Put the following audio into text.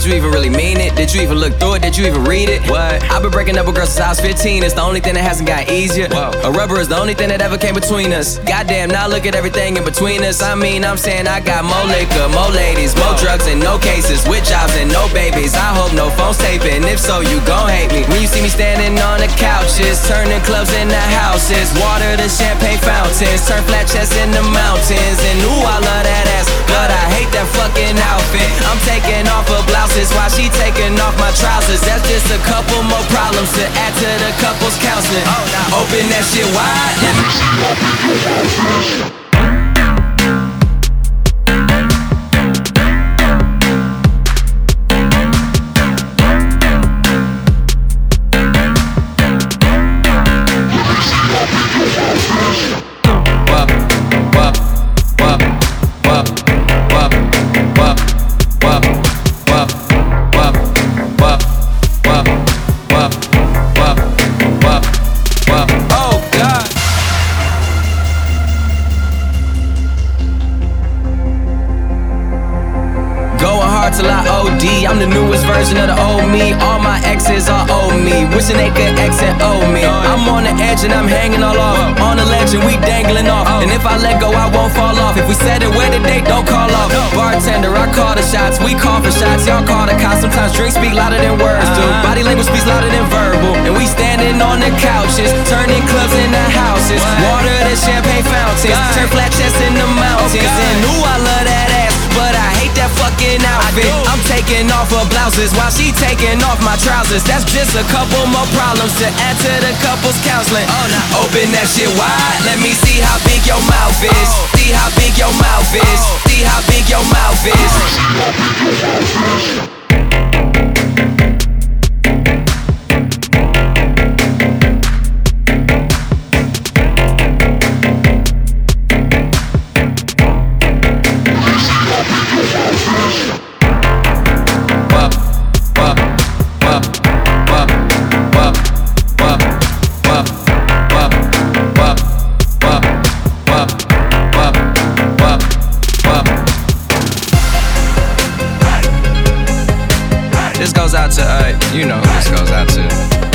you even really mean it? Did you even look through it? Did you even read it? What? I've been breaking up with girls since I was 15. It's the only thing that hasn't got easier. Whoa. A rubber is the only thing that ever came between us. Goddamn, now look at everything in between us. I mean, I'm saying I got more liquor, more ladies, more drugs and no cases, with jobs and no babies. I hope no phone's taping. If so, you gon' hate me. When you see me standing on the couches, turning clubs into houses, water to champagne fountains, turn flat chests into mountains. And ooh, I love that ass, but I hate that fucking outfit. I'm taking off her blouses while she taking off my trousers. That's just a couple more problems to add to the couple's counseling. Open that shit wide. Let me see how big your mouth is. Till I OD, I'm the newest version of the old me. All my exes are old me, wishing they could X and O me. I'm on the edge and I'm hanging all off, on the ledge and we dangling off. And if I let go, I won't fall off. If we said it, where the date, don't call off. Bartender, I call the shots, we call for shots, y'all call the cops. Sometimes drinks speak louder than words do. Body language speaks louder than verbal. And we standing on the couches, turning clubs into houses, water to champagne fountains, turn flat chests into mountains. And ooh, I love that ass, but I hate that fucking outfit. I'm taking off her blouses while she taking off my trousers. That's just a couple more problems to add to the couple's counseling. Open that shit wide, let me see how big your mouth is. See how big your mouth is. See how big your mouth is. This goes out to, you know who this goes out to.